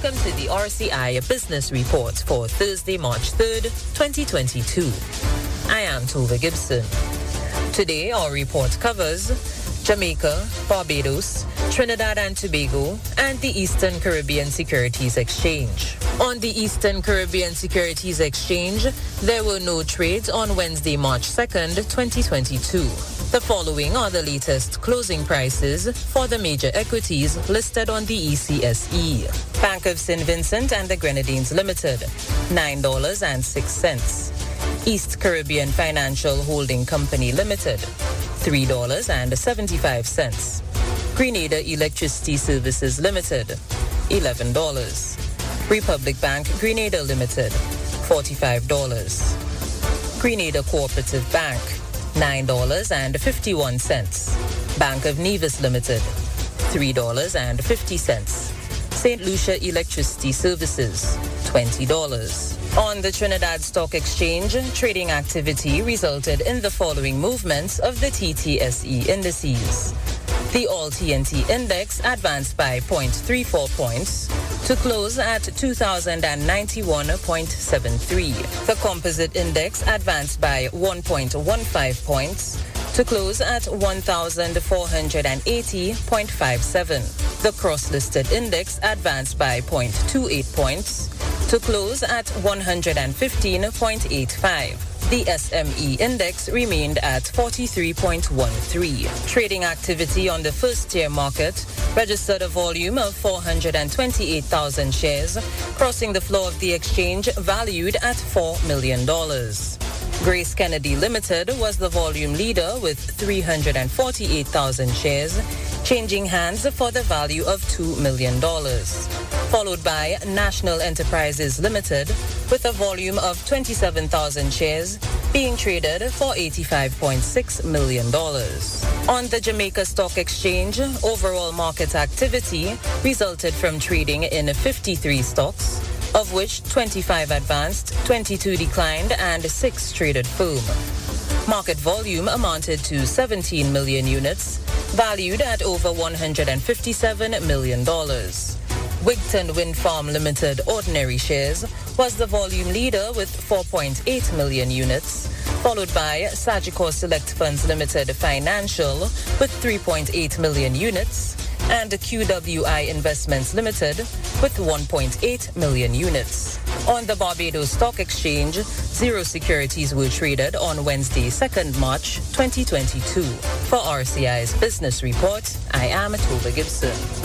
Welcome to the RCI Business Report for Thursday, March 3rd, 2022. I am Tova Gibson. Today, our report covers Jamaica, Barbados, Trinidad and Tobago, and the Eastern Caribbean Securities Exchange. On the Eastern Caribbean Securities Exchange, there were no trades on Wednesday, March 2nd, 2022. The following are the latest closing prices for the major equities listed on the ECSE. Bank of St. Vincent and the Grenadines Limited, $9.06. East Caribbean Financial Holding Company Limited, $3.75. Grenada Electricity Services Limited, $11. Republic Bank Grenada Limited, $45. Grenada Cooperative Bank, $9.51. Bank of Nevis Limited, $3.50. St. Lucia Electricity Services, $20. On the Trinidad Stock Exchange, trading activity resulted in the following movements of the TTSE indices. The All-TNT Index advanced by 0.34 points to close at 2,091.73. The Composite Index advanced by 1.15 points to close at 1,480.57. The Cross-Listed Index advanced by 0.28 points to close at 115.85. The SME index remained at 43.13. Trading activity on the first-tier market registered a volume of 428,000 shares, crossing the floor of the exchange valued at $4 million. Grace Kennedy Limited was the volume leader with 348,000 shares, changing hands for the value of $2 million. Followed by National Enterprises Limited with a volume of 27,000 shares being traded for $85.6 million. On the Jamaica Stock Exchange, overall market activity resulted from trading in 53 stocks, of which 25 advanced, 22 declined, and 6 traded firm. Market volume amounted to 17 million units, valued at over $157 million. Wigton Wind Farm Limited ordinary shares was the volume leader with 4.8 million units, followed by Sagicor Select Funds Limited Financial with 3.8 million units, and QWI Investments Limited with 1.8 million units. On the Barbados Stock Exchange, 0 securities were traded on Wednesday, 2nd March 2022. For RCI's Business Report, I am Tova Gibson.